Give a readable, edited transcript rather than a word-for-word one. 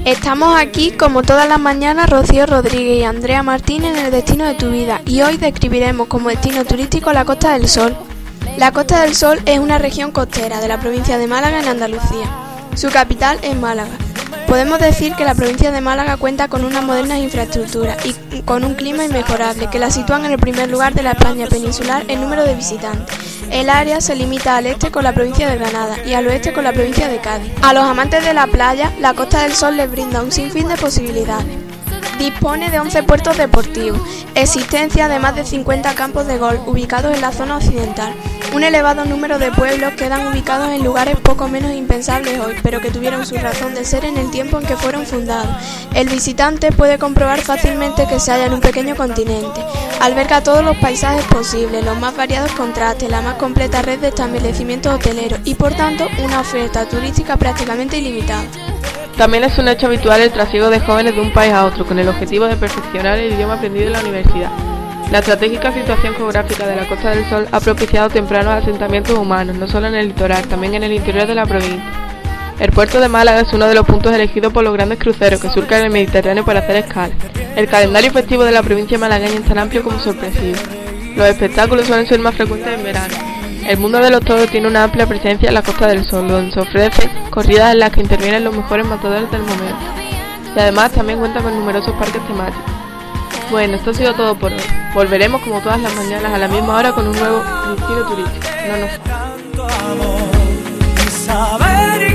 Estamos aquí, como todas las mañanas, Rocío Rodríguez y Andrea Martínez en El Destino de tu Vida, y hoy describiremos como destino turístico la Costa del Sol. La Costa del Sol es una región costera de la provincia de Málaga, en Andalucía. Su capital es Málaga. Podemos decir que la provincia de Málaga cuenta con unas modernas infraestructuras y con un clima inmejorable que la sitúan en el primer lugar de la España peninsular en número de visitantes. El área se limita al este con la provincia de Granada y al oeste con la provincia de Cádiz. A los amantes de la playa, la Costa del Sol les brinda un sinfín de posibilidades. Dispone de 11 puertos deportivos, existencia de más de 50 campos de golf ubicados en la zona occidental. Un elevado número de pueblos quedan ubicados en lugares poco menos impensables hoy, pero que tuvieron su razón de ser en el tiempo en que fueron fundados. El visitante puede comprobar fácilmente que se halla en un pequeño continente. Alberga todos los paisajes posibles, los más variados contrastes, la más completa red de establecimientos hoteleros y, por tanto, una oferta turística prácticamente ilimitada. También es un hecho habitual el trasiego de jóvenes de un país a otro, con el objetivo de perfeccionar el idioma aprendido en la universidad. La estratégica situación geográfica de la Costa del Sol ha propiciado tempranos asentamientos humanos, no solo en el litoral, también en el interior de la provincia. El puerto de Málaga es uno de los puntos elegidos por los grandes cruceros que surcan el Mediterráneo para hacer escala. El calendario festivo de la provincia malagueña es tan amplio como sorpresivo. Los espectáculos suelen ser más frecuentes en verano. El mundo de los toros tiene una amplia presencia en la Costa del Sol, donde se ofrecen corridas en las que intervienen los mejores matadores del momento. Y además también cuenta con numerosos parques temáticos. Bueno, esto ha sido todo por hoy. Volveremos como todas las mañanas a la misma hora con un nuevo destino turístico. No nos...